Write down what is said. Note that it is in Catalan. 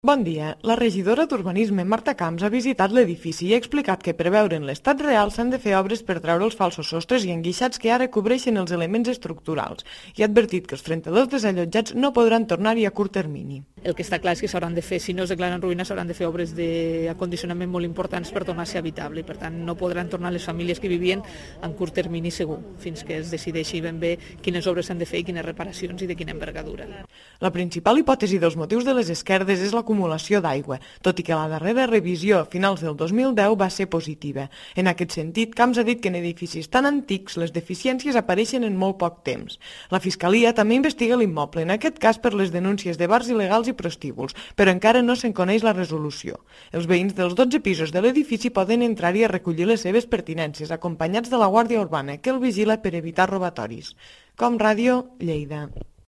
Bon dia. La regidora d'Urbanisme, Marta Camps, ha visitat l'edifici i ha explicat que per veure en l'estat real s'han de fer obres per treure els falsos sostres i enguixats que ara cobreixen els elements estructurals i ha advertit que els rentadors desallotjats no podran tornar-hi a curt termini. El que està clar és que s'hauran de fer, si no es declaren ruïnes, s'hauran de fer obres d'acondicionament molt importants per tornar a ser habitable i per tant no podran tornar les famílies que vivien en curt termini segur, fins que es decideixi ben bé quines obres s'han de fer i quines reparacions i de quina envergadura. La principal hipòtesi dels motius de les esquerdes és l'acumulació d'aigua, tot i que la darrera revisió a finals del 2010 va ser positiva. En aquest sentit, Camps ha dit que en edificis tan antics les deficiències apareixen en molt poc temps. La Fiscalia també investiga l'immoble, en aquest cas per les denúncies de bars il·legals i prostíbuls, però encara no se'n coneix la resolució. Els veïns dels 12 pisos de l'edifici poden entrar-hi a recollir les seves pertinences, acompanyats de la Guàrdia Urbana, que el vigila per evitar robatoris. Com Ràdio, Lleida.